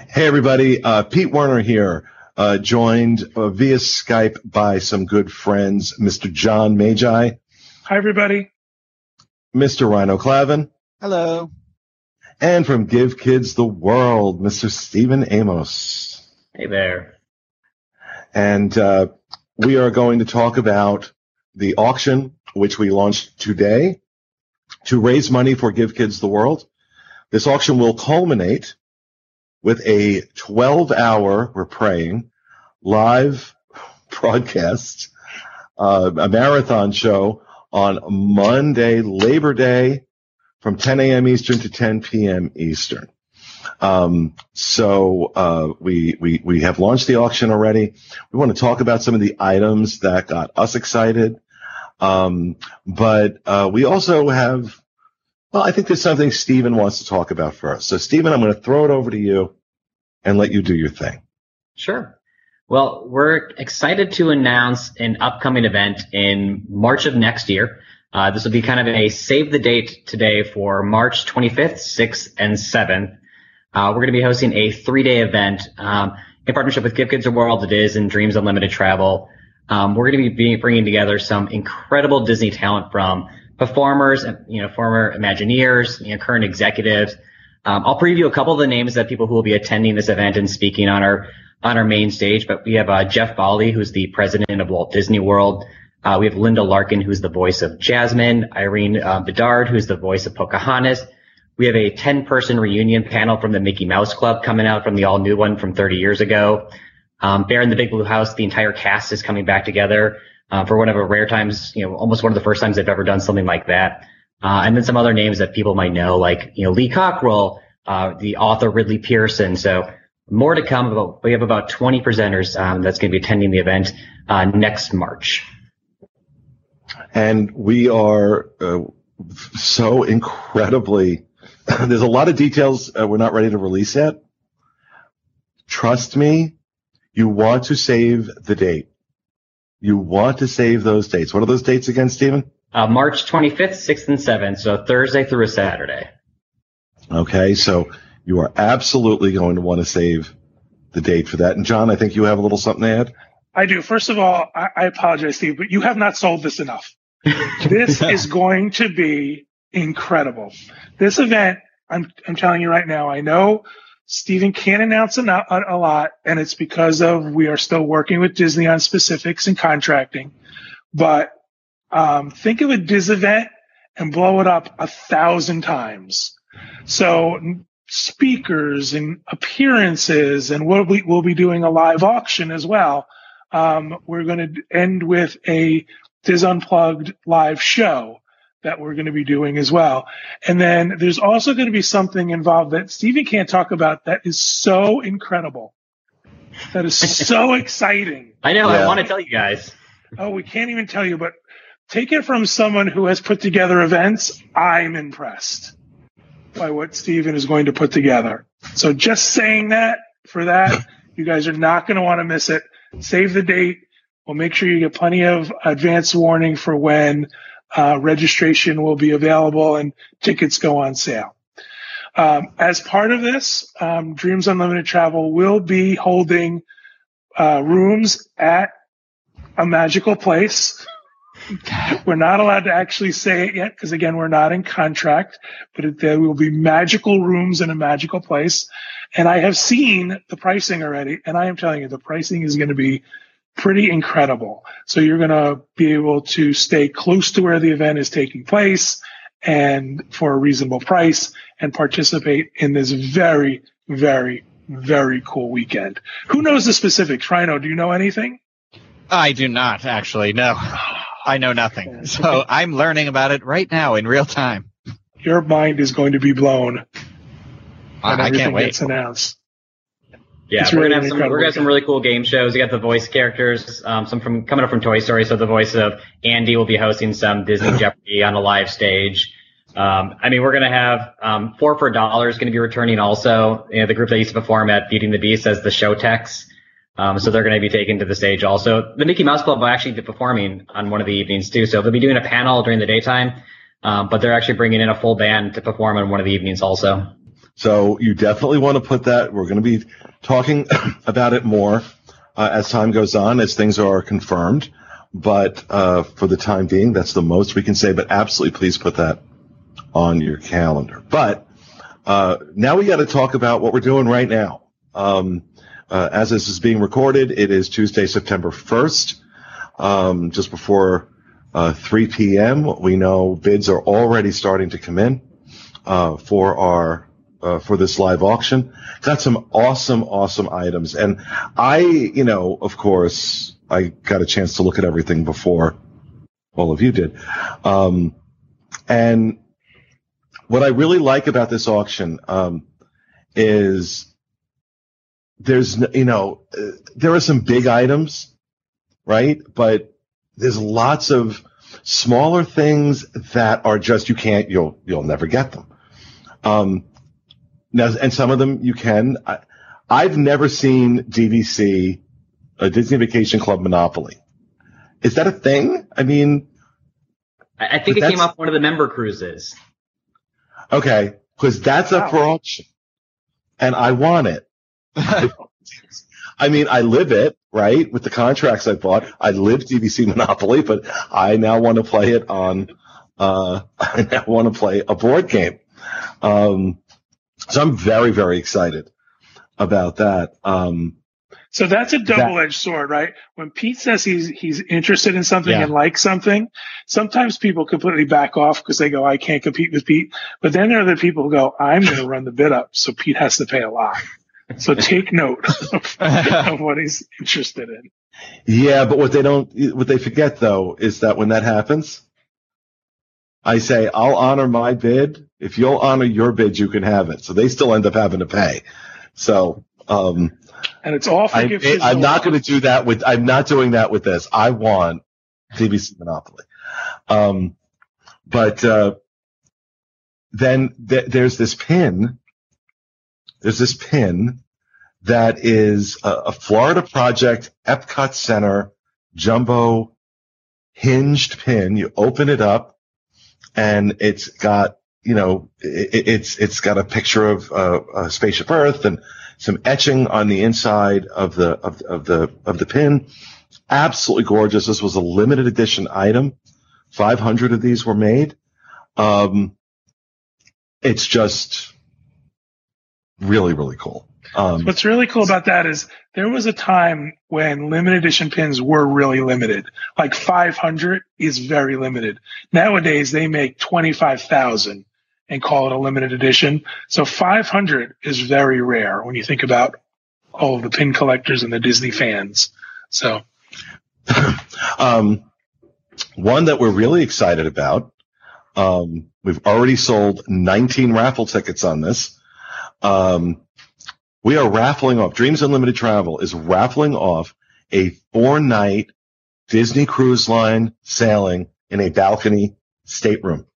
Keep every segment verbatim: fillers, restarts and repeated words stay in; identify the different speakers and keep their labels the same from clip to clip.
Speaker 1: Hey, everybody. Uh, Pete Werner here, uh, joined uh, via Skype by some good friends, Mister John Magi.
Speaker 2: Hi, everybody.
Speaker 1: Mister Rhino Clavin.
Speaker 3: Hello.
Speaker 1: And from Give Kids the World, Mister Stephen Amos.
Speaker 4: Hey there.
Speaker 1: And uh, we are going to talk about the auction, which we launched today to raise money for Give Kids the World. This auction will culminate with a twelve hour, we're praying, live broadcast, uh, a marathon show on Monday, Labor Day, from ten a.m. Eastern to ten p.m. Eastern. Um, so uh, we we we have launched the auction already. We want to talk about some of the items that got us excited, um, but uh, we also have. Well, I think there's something Stephen wants to talk about first. So, Stephen, I'm going to throw it over to you and let you do your thing.
Speaker 4: Sure. Well, we're excited to announce an upcoming event in March of next year. Uh, this will be kind of a save the date today for March twenty-fifth, sixth, and seventh. Uh, we're going to be hosting a three-day event um, in partnership with Give Kids the World. It is in Dreams Unlimited Travel. Um, we're going to be bringing together some incredible Disney talent from performers, you know, former Imagineers, you know, current executives. Um, I'll preview a couple of the names of people who will be attending this event and speaking on our on our main stage. But we have uh, Jeff Bawley, who's the president of Walt Disney World. Uh, we have Linda Larkin, who's the voice of Jasmine. Irene uh, Bedard, who's the voice of Pocahontas. We have a ten-person reunion panel from the Mickey Mouse Club coming out from the all-new one from thirty years ago. Um, Bear in the Big Blue House, the entire cast is coming back together. Uh, for one of the rare times, you know, almost one of the first times they've ever done something like that. Uh, and then some other names that people might know, like, you know, Lee Cockrell, uh, the author Ridley Pearson. So more to come. About, we have about twenty presenters, um, that's going to be attending the event, uh, next March.
Speaker 1: And we are, uh, so incredibly, there's a lot of details uh, we're not ready to release yet. Trust me, you want to save the date. You want to save those dates. What are those dates again, Stephen?
Speaker 4: Uh, March twenty-fifth, sixth, and seventh, so Thursday through a Saturday.
Speaker 1: Okay, so you are absolutely going to want to save the date for that. And John, I think you have a little something to add.
Speaker 2: I do. First of all, I, I apologize, Steve, but you have not sold this enough. This is going to be incredible. This event, I'm, I'm telling you right now, I know Stephen can't announce a, a lot, and it's because of we are still working with Disney on specifics and contracting. But um, think of a Diz event and blow it up a thousand times. So speakers and appearances, and we'll be, we'll be doing a live auction as well. Um, we're going to end with a Diz Unplugged live show that we're going to be doing as well. And then there's also going to be something involved that Stephen can't talk about that is so incredible. That is so exciting.
Speaker 4: I know.
Speaker 1: Yeah.
Speaker 4: I want to tell you guys.
Speaker 2: Oh, we can't even tell you, but take it from someone who has put together events. I'm impressed by what Stephen is going to put together. So just saying that for that, you guys are not going to want to miss it. Save the date. We'll make sure you get plenty of advance warning for when Uh, registration will be available and tickets go on sale. Um, as part of this, um, Dreams Unlimited Travel will be holding uh, rooms at a magical place. We're not allowed to actually say it yet because, again, we're not in contract, but it, there will be magical rooms in a magical place. And I have seen the pricing already, and I am telling you, the pricing is going to be pretty incredible. So you're going to be able to stay close to where the event is taking place and for a reasonable price and participate in this very, very, very cool weekend. Who knows the specifics? Rhino, do you know anything?
Speaker 3: I do not, actually. No, I know nothing. So I'm learning about it right now in real time.
Speaker 2: Your mind is going to be blown.
Speaker 3: I, I can't wait.
Speaker 2: Gets announced.
Speaker 4: Yeah,
Speaker 2: It's
Speaker 4: we're
Speaker 2: really
Speaker 4: gonna have some. We're gonna have some really cool game shows. We got the voice characters, um, some from coming up from Toy Story. So the voice of Andy will be hosting some Disney Jeopardy on a live stage. Um, I mean, we're gonna have um, Four for a Dollar is gonna be returning also. You know, the group that used to perform at Beauty and the Beast as the show techs. Um, so they're gonna be taken to the stage also. The Mickey Mouse Club will actually be performing on one of the evenings too. So they'll be doing a panel during the daytime, um, but they're actually bringing in a full band to perform on one of the evenings also.
Speaker 1: So you definitely want to put that. We're going to be talking about it more uh, as time goes on, as things are confirmed. But uh, for the time being, that's the most we can say. But absolutely, please put that on your calendar. But uh, now we got to talk about what we're doing right now. Um, uh, as this is being recorded, it is Tuesday, September first, um, just before uh, three p.m. We know bids are already starting to come in uh, for our uh, for this live auction. Got some awesome, awesome items, and I, you know, of course, I got a chance to look at everything before all of you did, um, and what I really like about this auction um, is there's, you know, uh, there are some big items, right? But there's lots of smaller things that are just, you can't, you'll, you'll never get them. Um, now, and some of them you can. I, I've never seen D V C, a Disney Vacation Club Monopoly. Is that a thing? I mean,
Speaker 4: I, I think it came off one of the member cruises.
Speaker 1: Okay, because that's wow. up for auction, and I want it. I mean, I live it, right, with the contracts I bought. I live D V C Monopoly, but I now want to play it on, uh, I now want to play a board game. Um, so I'm very, very excited about that. Um,
Speaker 2: so that's a double-edged sword, right? When Pete says he's he's interested in something
Speaker 3: yeah.
Speaker 2: and likes something, sometimes people completely back off because they go, I can't compete with Pete. But then there are the people who go, I'm going to run the bid up, so Pete has to pay a lot. So take note of, of what he's interested in.
Speaker 1: Yeah, but what they don't, what they forget though, is that when that happens, I say, I'll honor my bid. If you'll honor your bid, you can have it. So they still end up having to pay. So, um,
Speaker 2: and it's all for
Speaker 1: I,
Speaker 2: Gift
Speaker 1: I, I'm not going to do that with, I'm not doing that with this. I want D V C Monopoly. Um, but, uh, then th- there's this pin. There's this pin that is a, a Florida Project Epcot Center jumbo hinged pin. You open it up and it's got, you know, it, it's, it's got a picture of uh, a Spaceship Earth and some etching on the inside of the, of, of the, of the pin. Absolutely gorgeous. This was a limited edition item. five hundred of these were made. Um, it's just really, really cool. Um,
Speaker 2: What's really cool about that is there was a time when limited edition pins were really limited. Like five hundred is very limited. Nowadays, they make twenty-five thousand and call it a limited edition. So five hundred is very rare when you think about all of the pin collectors and the Disney fans. So,
Speaker 1: um, one that we're really excited about, um, we've already sold nineteen raffle tickets on this. Um, we are raffling off, Dreams Unlimited Travel is raffling off a four night Disney Cruise Line sailing in a balcony stateroom.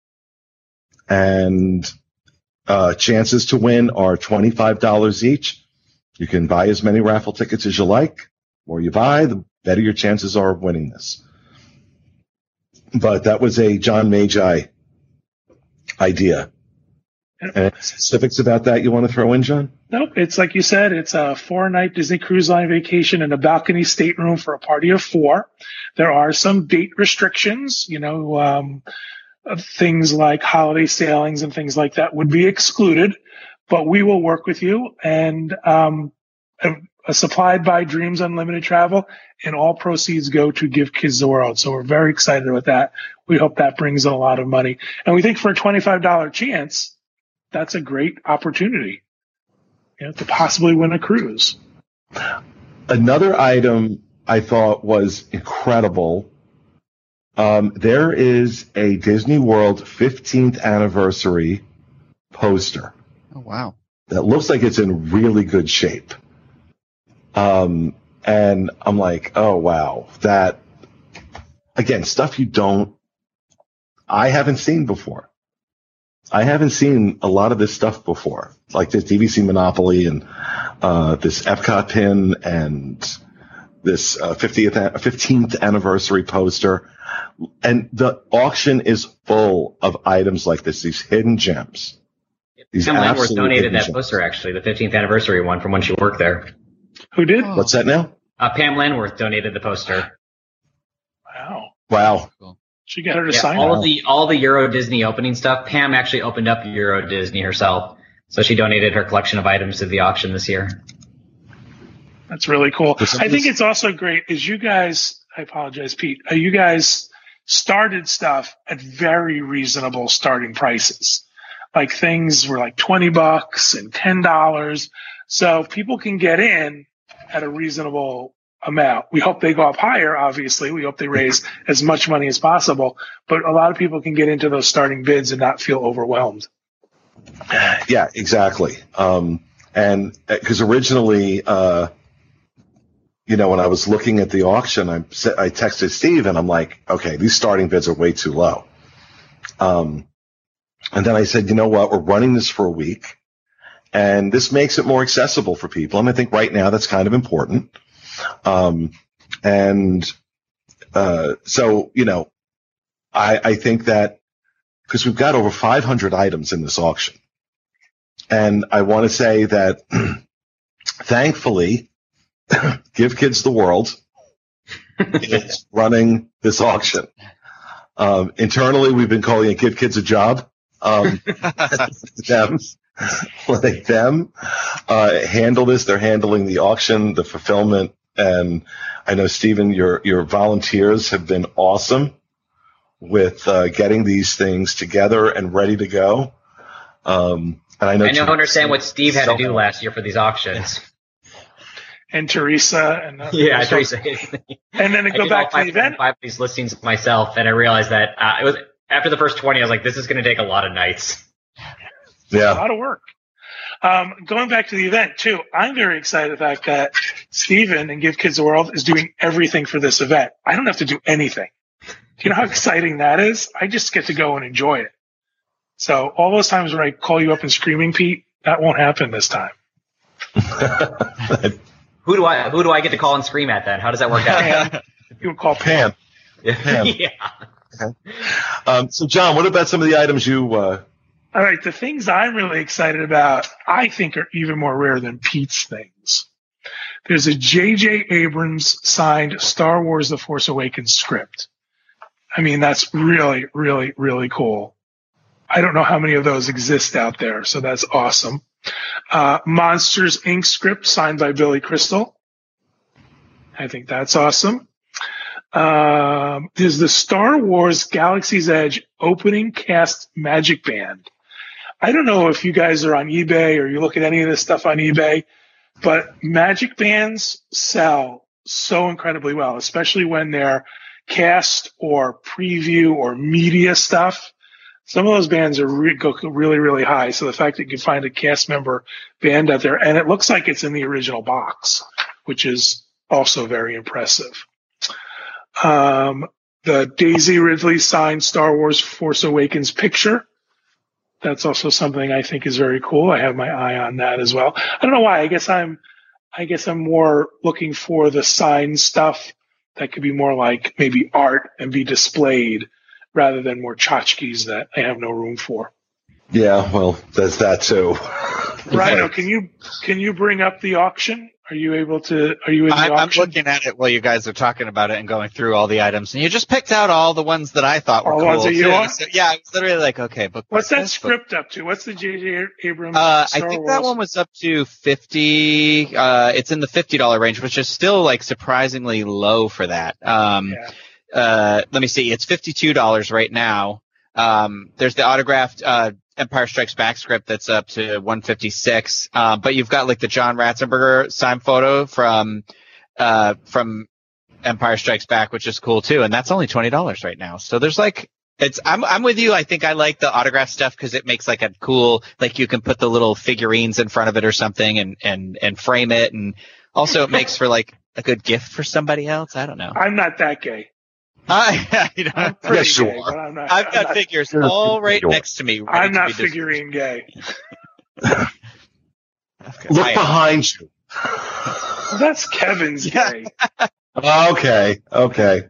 Speaker 1: And, uh, chances to win are twenty-five dollars each. You can buy as many raffle tickets as you like. The more you buy, the better your chances are of winning this. But that was a John Magi idea. Any specifics about that you want to throw in, John?
Speaker 2: Nope. It's like you said, it's a four-night Disney Cruise Line vacation in a balcony stateroom for a party of four. There are some date restrictions, you know, um, things like holiday sailings and things like that would be excluded, but we will work with you and um, a, a supplied by Dreams Unlimited Travel, and all proceeds go to Give Kids the World. So we're very excited about that. We hope that brings in a lot of money. And we think for a twenty-five dollars chance, that's a great opportunity, you know, to possibly win a cruise.
Speaker 1: Another item I thought was incredible. Um, there is a Disney World fifteenth anniversary poster.
Speaker 3: Oh, wow.
Speaker 1: That looks like it's in really good shape. Um, and I'm like, oh, wow. That, again, stuff you don't, I haven't seen before. I haven't seen a lot of this stuff before, like this D V C Monopoly and uh, this Epcot pin and this uh, fiftieth, fifteenth anniversary poster. And the auction is full of items like this, these hidden gems. He's
Speaker 4: Pam Landworth
Speaker 1: absolutely
Speaker 4: donated that
Speaker 1: taking
Speaker 4: poster, actually, the fifteenth anniversary one from when she worked there.
Speaker 2: Who did?
Speaker 3: Oh.
Speaker 1: What's that now?
Speaker 4: Uh, Pam Landworth donated the poster.
Speaker 2: Wow.
Speaker 1: Wow.
Speaker 2: She got her to
Speaker 4: Yeah,
Speaker 2: sign
Speaker 4: all
Speaker 2: it.
Speaker 4: of the all the Euro Disney opening stuff. Pam actually opened up Euro Disney herself, so she donated her collection of items to the auction this year.
Speaker 2: That's really cool.
Speaker 1: This-
Speaker 2: I think it's also great is you guys, I apologize, Pete, uh, you guys started stuff at very reasonable starting prices. Like things were like twenty bucks and ten dollars. So people can get in at a reasonable amount. We hope they go up higher, obviously. We hope they raise as much money as possible. But a lot of people can get into those starting bids and not feel overwhelmed.
Speaker 1: Yeah, exactly. Um, and because originally, uh, you know, when I was looking at the auction, I, I texted Steve and I'm like, okay, these starting bids are way too low. Um, and then I said, you know what? We're running this for a week and this makes it more accessible for people. And I think right now that's kind of important. Um, and, uh, so, you know, I, I think that because we've got over five hundred items in this auction. And I want to say that thankfully, Give Kids the World is running this auction. Um, internally, we've been calling it Give Kids a Job. Um, them, letting them uh, handle this. They're handling the auction, the fulfillment, and I know, Stephen, your your volunteers have been awesome with uh, getting these things together and ready to go. Um, and I know
Speaker 4: I don't understand what Steve had
Speaker 1: so
Speaker 4: to do last year for these auctions.
Speaker 2: And Teresa and uh,
Speaker 4: Yeah, Teresa.
Speaker 2: and then to
Speaker 4: I
Speaker 2: go
Speaker 4: did
Speaker 2: back
Speaker 4: all
Speaker 2: to
Speaker 4: five,
Speaker 2: the event.
Speaker 4: five of these listings myself, and I realized that uh, it was after the first twenty. I was like, "This is going to take a lot of nights."
Speaker 2: A
Speaker 1: Yeah,
Speaker 2: lot of work. Um, going back to the event too, I'm very excited the fact that Stephen and Give Kids the World is doing everything for this event. I don't have to do anything. Do you know how exciting that is? I just get to go and enjoy it. So all those times where I call you up and screaming, Pete, that won't happen this time.
Speaker 4: Who do I who do I get to call and scream at then? How does that work out?
Speaker 2: Pam, you would call Pam.
Speaker 1: Pam. Pam.
Speaker 4: Yeah.
Speaker 1: Um, so, John, what about some of the items you? Uh,
Speaker 2: All right, the things I'm really excited about, I think, are even more rare than Pete's things. There's a J J Abrams signed Star Wars The Force Awakens script. I mean, that's really, really, really cool. I don't know how many of those exist out there, so that's awesome. Uh, Monsters, Incorporated script signed by Billy Crystal. I think that's awesome. Um, there's the Star Wars Galaxy's Edge opening cast Magic Band. I don't know if you guys are on eBay or you look at any of this stuff on eBay, but Magic Bands sell so incredibly well, especially when they're cast or preview or media stuff. Some of those bands are re- go really, really high. So the fact that you can find a cast member band out there, and it looks like it's in the original box, which is also very impressive. Um, the Daisy Ridley signed Star Wars Force Awakens picture. That's also something I think is very cool. I have my eye on that as well. I don't know why. I guess I'm, I guess I'm more looking for the signed stuff that could be more like maybe art and be displayed rather than more tchotchkes that I have no room for.
Speaker 1: yeah, well, there's that too.
Speaker 2: Rhino, can you can you bring up the auction? Are you able to? Are you in the
Speaker 3: I'm, I'm
Speaker 2: auction?
Speaker 3: looking at it while you guys are talking about it and going through all the items, and you just picked out all the ones that I thought were
Speaker 2: All the
Speaker 3: cool.
Speaker 2: ones that you
Speaker 3: too.
Speaker 2: want?
Speaker 3: So, yeah, I was literally like, okay, book.
Speaker 2: What's that
Speaker 3: this, book-
Speaker 2: script up to? What's the J J Abrams?
Speaker 3: Uh, I
Speaker 2: Star
Speaker 3: think
Speaker 2: Wars?
Speaker 3: that one was up to fifty. Uh, it's in the fifty dollar range, which is still like surprisingly low for that. Um,
Speaker 2: Yeah.
Speaker 3: uh, let me see. It's fifty-two dollars right now. Um, there's the autographed, uh, Empire Strikes Back script that's up to one fifty-six. Uh, but you've got like the John Ratzenberger signed photo from, uh, from Empire Strikes Back, which is cool too. And that's only twenty dollars right now. So there's like, it's, I'm, I'm with you. I think I like the autograph stuff because it makes like a cool, like you can put the little figurines in front of it or something and, and, and frame it. And also it makes for like a good gift for somebody else. I don't know.
Speaker 2: I'm not that gay.
Speaker 3: I, you know,
Speaker 2: I'm pretty
Speaker 1: Yes, you
Speaker 2: gay,
Speaker 1: are.
Speaker 2: but I'm not.
Speaker 3: I've
Speaker 2: I'm
Speaker 3: got
Speaker 2: not,
Speaker 3: figures
Speaker 1: You're-
Speaker 3: all right
Speaker 1: you're-
Speaker 3: next to me. ready
Speaker 2: I'm
Speaker 3: to
Speaker 2: not
Speaker 3: be dis-
Speaker 2: figurine gay.
Speaker 3: Okay.
Speaker 1: Look
Speaker 3: I am.
Speaker 1: behind you.
Speaker 2: That's Kevin's
Speaker 3: Yeah.
Speaker 2: gay.
Speaker 1: Okay, okay.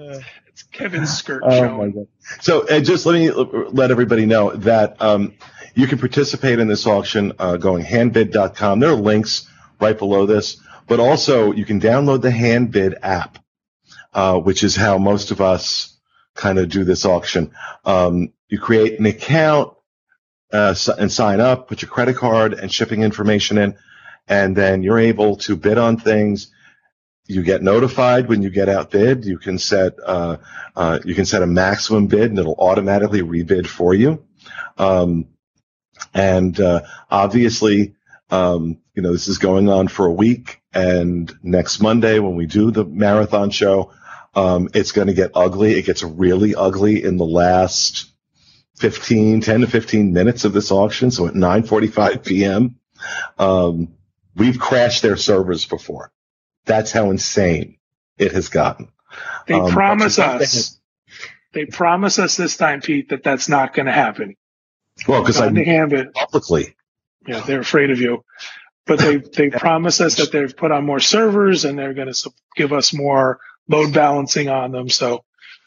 Speaker 2: It's Kevin's skirt
Speaker 1: Oh
Speaker 2: show.
Speaker 1: my God. So uh, just let me let everybody know that um, you can participate in this auction uh, going handbid dot com. There are links right below this, but also you can download the Handbid app, uh, which is how most of us kind of do this auction. Um, you create an account uh, and sign up, put your credit card and shipping information in, and then you're able to bid on things. You get notified when you get outbid. You can set uh, uh, you can set a maximum bid, and it'll automatically rebid for you. Um, and uh, obviously, um, you know, this is going on for a week. And next Monday, when we do the marathon show, um, it's going to get ugly. It gets really ugly in the last fifteen, ten to fifteen minutes of this auction. So at nine forty-five p.m., um, we've crashed their servers before. That's how insane it has gotten.
Speaker 2: They um, promise us. They promise us this time, Pete, that that's not going to happen.
Speaker 1: Well, because I
Speaker 2: it
Speaker 1: publicly.
Speaker 2: Yeah, they're afraid of you. But they they promise us that they've put on more servers and they're going to give us more load balancing on them. So,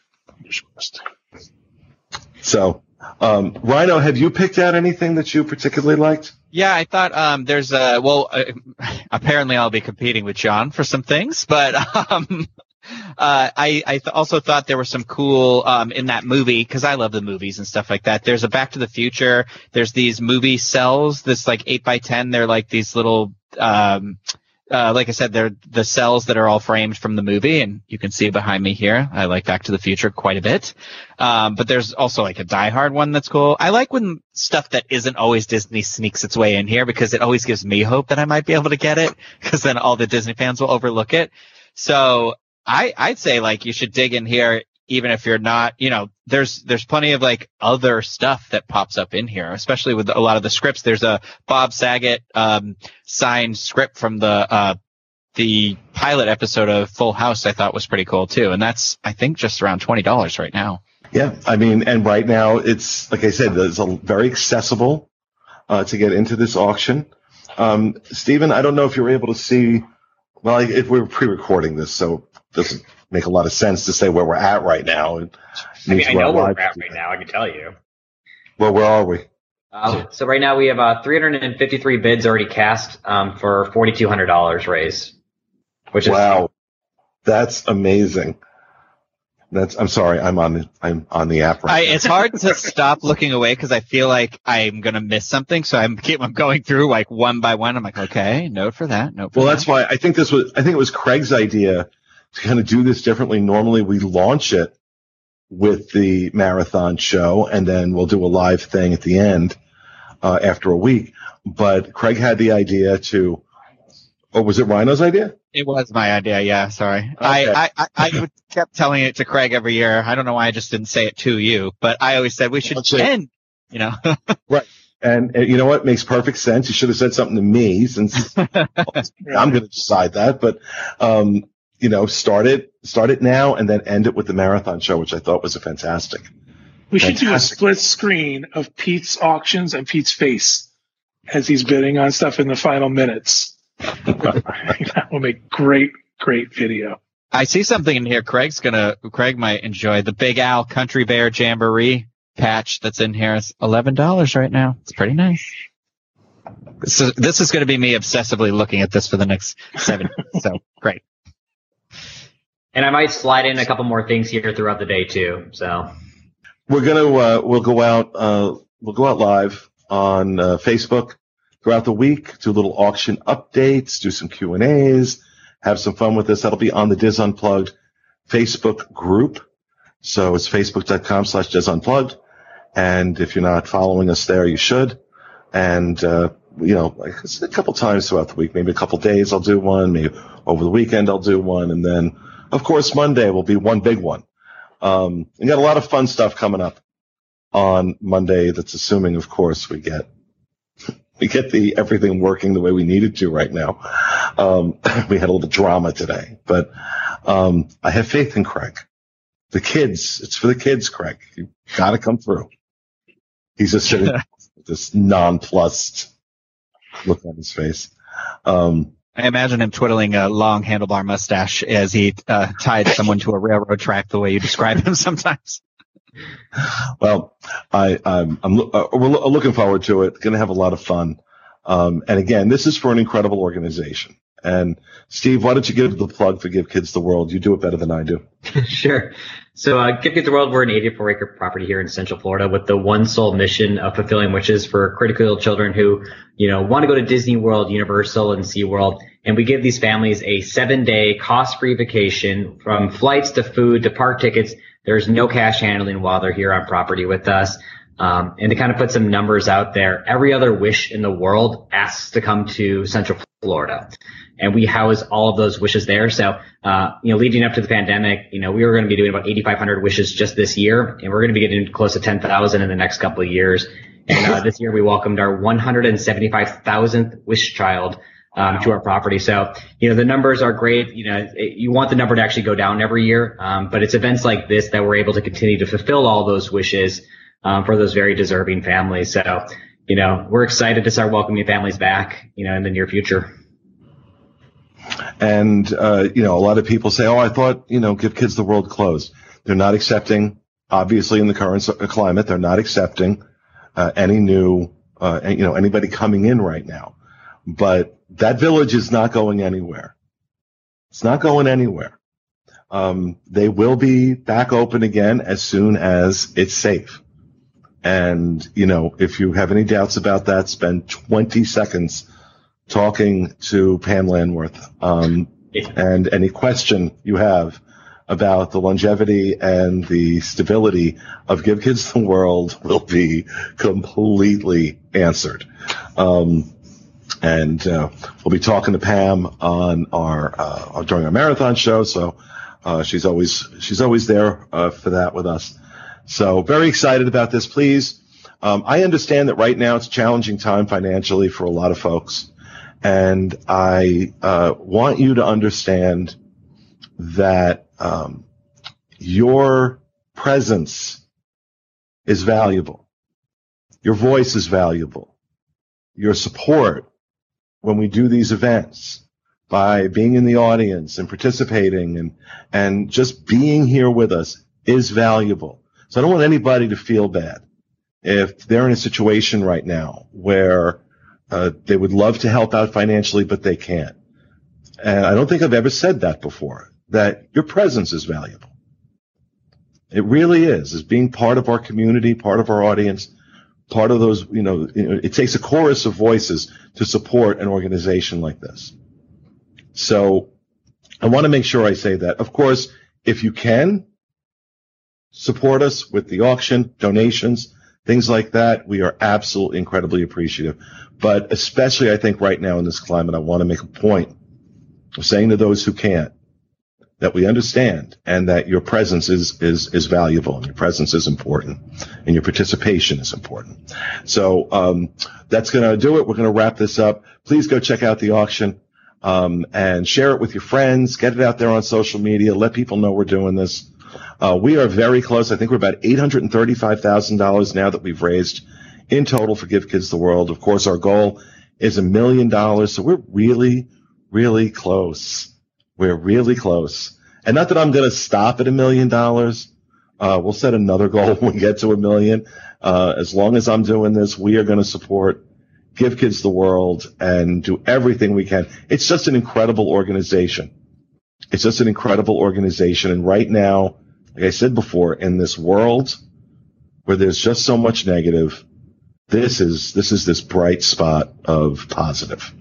Speaker 1: so um, Rhino, have you picked out anything that you particularly liked?
Speaker 3: Yeah, I thought um, there's a well. Uh, apparently, I'll be competing with John for some things, but um, uh, I, I th- also thought there were some cool um, in that movie because I love the movies and stuff like that. There's a Back to the Future. There's these movie cells. This like eight by ten. They're like these little. Um, Uh, like I said, they're the cells that are all framed from the movie, and you can see behind me here. I like Back to the Future quite a bit. Um, but there's also like a Die Hard one that's cool. I like when stuff that isn't always Disney sneaks its way in here because it always gives me hope that I might be able to get it because then all the Disney fans will overlook it. So I, I'd say like you should dig in here. Even if you're not, you know, there's, there's plenty of like other stuff that pops up in here, especially with a lot of the scripts. There's a Bob Saget, um, signed script from the, uh, the pilot episode of Full House I thought was pretty cool too. And that's, I think, just around twenty dollars right now.
Speaker 1: Yeah. I mean, and right now it's, like I said, it's a, very accessible, uh, to get into this auction. Um, Stephen, I don't know if you're able to see, well, if we're pre-recording this, so it doesn't make a lot of sense to say where we're at right now.
Speaker 4: I mean, I know where we're at right now. I can tell you.
Speaker 1: Well, where are we?
Speaker 4: Uh, so right now we have uh, three hundred fifty-three bids already cast um, for four thousand two hundred dollars raised. Which is
Speaker 1: wow, that's amazing. That's. I'm sorry, I'm on the I'm on the app right
Speaker 3: I,
Speaker 1: now.
Speaker 3: It's hard to stop looking away because I feel like I'm gonna miss something. So I'm keep I'm going through like one by one. I'm like, okay, note for that, note for
Speaker 1: well,
Speaker 3: that.
Speaker 1: that's why I think this was. I think it was Craig's idea to kind of do this differently. Normally we launch it with the marathon show and then we'll do a live thing at the end, uh, after a week. But Craig had the idea to, or was it Rhino's idea?
Speaker 3: It was my idea. Yeah. Sorry.
Speaker 1: Okay.
Speaker 3: I, I, I kept telling it to Craig every year. I don't know why I just didn't say it to you, but I always said we should end, you know.
Speaker 1: Right. And uh, you know what? Makes perfect sense. You should have said something to me since I'm going to decide that, but, um, you know, start it, start it now and then end it with the marathon show, which I thought was a fantastic.
Speaker 2: We should
Speaker 1: fantastic.
Speaker 2: do a split screen of Pete's auctions and Pete's face as he's bidding on stuff in the final minutes. That will make great, great video.
Speaker 3: I see something in here. Craig's gonna, Craig might enjoy the Big Al Country Bear Jamboree patch that's in here. It's eleven dollars right now. It's pretty nice. This is, this is going to be me obsessively looking at this for the next seven. So great.
Speaker 4: And I might slide in a couple more things here throughout the day too. So
Speaker 1: we're gonna uh, we'll go out uh, we'll go out live on uh, Facebook throughout the week, do little auction updates, do some Q and A's, have some fun with this. That'll be on the Diz Unplugged Facebook group. So it's facebook.com slash Diz Unplugged. And if you're not following us there, you should. And uh, you know, like a couple times throughout the week, maybe a couple days I'll do one, maybe over the weekend I'll do one, and then of course, Monday will be one big one. Um, we got a lot of fun stuff coming up on Monday. That's assuming, of course, we get we get the everything working the way we need it to right now. Um, we had a little drama today, but um, I have faith in Craig. The kids, it's for the kids, Craig. You got to come through. He's just sitting with this nonplussed look on his face. Um,
Speaker 3: I imagine him twiddling a long handlebar mustache as he uh, tied someone to a railroad track the way you describe him sometimes.
Speaker 1: Well, I, I'm, I'm uh, we're lo- looking forward to it. Going to have a lot of fun. Um, and again, this is for an incredible organization. And Steve, why don't you give the plug for Give Kids the World? You do it better than I do.
Speaker 4: Sure. So uh, Give Kids the World, we're an eighty-four acre property here in Central Florida with the one sole mission of fulfilling wishes for critically ill children who, you know, want to go to Disney World, Universal, and SeaWorld. And we give these families a seven-day cost-free vacation from flights to food to park tickets. There's no cash handling while they're here on property with us. Um, and to kind of put some numbers out there, every other wish in the world asks to come to Central Florida. And we house all of those wishes there. So, uh, you know, leading up to the pandemic, you know, we were going to be doing about eighty-five hundred wishes just this year. And we're going to be getting close to ten thousand in the next couple of years. And uh, this year we welcomed our one hundred seventy-five thousandth wish child um, to our property. So, you know, the numbers are great. You know, it, you want the number to actually go down every year. Um, but it's events like this that we're able to continue to fulfill all those wishes um, for those very deserving families. So, you know, we're excited to start welcoming families back, you know, in the near future.
Speaker 1: And, uh, you know, a lot of people say, oh, I thought, you know, Give Kids the World closed. They're not accepting, obviously in the current climate, they're not accepting uh, any new, uh, you know, anybody coming in right now. But that village is not going anywhere. It's not going anywhere. Um, they will be back open again as soon as it's safe. And, you know, if you have any doubts about that, spend twenty seconds talking to Pam Landworth, um, and any question you have about the longevity and the stability of Give Kids the World will be completely answered. Um, and uh, we'll be talking to Pam on our uh, during our marathon show, so uh, she's always she's always there uh, for that with us. So very excited about this. Please, um, I understand that right now it's a challenging time financially for a lot of folks. And I uh, want you to understand that um, your presence is valuable. Your voice is valuable. Your support when we do these events by being in the audience and participating and and just being here with us is valuable. So I don't want anybody to feel bad if they're in a situation right now where Uh, they would love to help out financially, but they can't. And I don't think I've ever said that before, that your presence is valuable. It really is, as being part of our community, part of our audience, part of those, you know, it takes a chorus of voices to support an organization like this. So I want to make sure I say that. Of course, if you can support us with the auction, donations, things like that, we are absolutely incredibly appreciative. But especially, I think, right now in this climate, I want to make a point of saying to those who can't that we understand and that your presence is, is, is valuable and your presence is important and your participation is important. So um, that's going to do it. We're going to wrap this up. Please go check out the auction um, and share it with your friends. Get it out there on social media. Let people know we're doing this. Uh, we are very close. I think we're about eight hundred thirty-five thousand dollars now that we've raised in total for Give Kids the World. Of course, our goal is a million dollars. So we're really, really close. We're really close. And not that I'm going to stop at a million dollars. Uh, we'll set another goal when we get to a million. Uh, as long as I'm doing this, we are going to support Give Kids the World and do everything we can. It's just an incredible organization. It's just an incredible organization. And right now, like I said before, in this world where there's just so much negative, this is this is this bright spot of positive.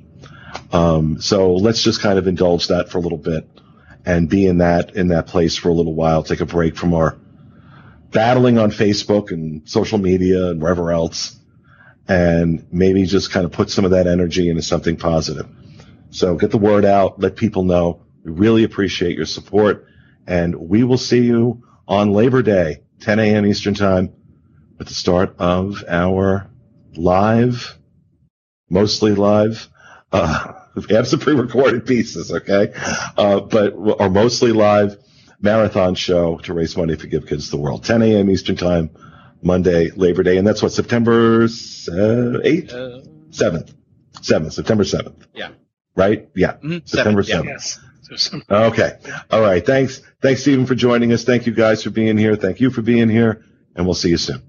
Speaker 1: Um, so let's just kind of indulge that for a little bit and be in that in that place for a little while. Take a break from our battling on Facebook and social media and wherever else, and maybe just kind of put some of that energy into something positive. So get the word out. Let people know. We really appreciate your support, and we will see you on Labor Day, ten a.m. Eastern Time, at the start of our live, mostly live, uh, we have some pre-recorded pieces, okay, uh, but our mostly live marathon show to raise money for Give Kids the World, ten a.m. Eastern Time, Monday, Labor Day, and that's what, September eighth? Uh, seventh. seventh, September seventh.
Speaker 3: Yeah.
Speaker 1: Right? Yeah.
Speaker 3: Mm-hmm.
Speaker 1: September
Speaker 3: seventh.
Speaker 1: seventh.
Speaker 2: Yeah. Yes.
Speaker 1: Okay. All right. Thanks. Thanks, Stephen, for joining us. Thank you guys for being here. Thank you for being here. and we'll see you soon.